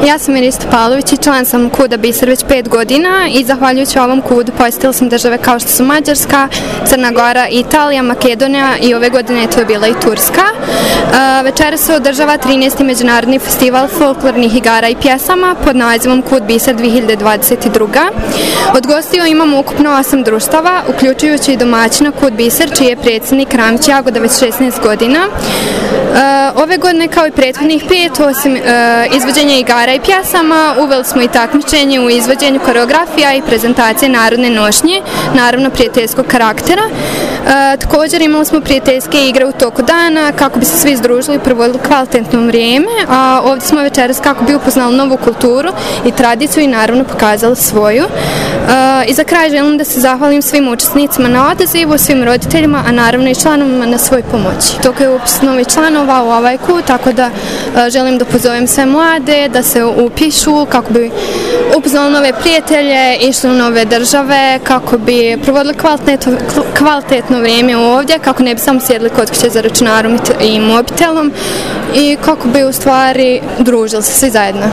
Ja sam Mirista Pavlović i član sam KUD-a Biser već 5 godina i zahvaljujući ovom KUD-u posjetila sam države kao što su Mađarska, Crna Gora, Italija, Makedonija i ove godine to je bila i Turska. Večeras se održava 13. međunarodni festival folklornih igara i pjesama pod nazivom KUD Biser 2022. Od gostiju imamo ukupno 8 društava, uključujući i domaćina KUD Biser, čiji je predsjednik Ramić Jagoda već 16 godina. Ove godine, kao i prethodnih 5, osim izvođenja igara i pjesama, uveli smo i takmičenje u izvođenju koreografija i prezentacije narodne nošnje, naravno prijateljskog karaktera. Također imali smo prijateljske igre u toku dana kako bi se svi združili i provodili kvalitetno vrijeme, a ovdje smo večeras kako bi upoznali novu kulturu i tradiciju i naravno pokazali svoju. I za kraj želim da se zahvalim svim učesnicima na odazivu, svim roditeljima, a naravno i članovima na svoj pomoći. Toko je upis novih članova u ovaj KUD, tako da želim da pozovem sve mlade da se upišu kako bi upoznali nove prijatelje, išli u nove države, kako bi provodili kvalitetno vrijeme ovdje, kako ne bi samo sjedili kod kuće za računarom i mobitelom i kako bi u stvari družili se svi zajedno.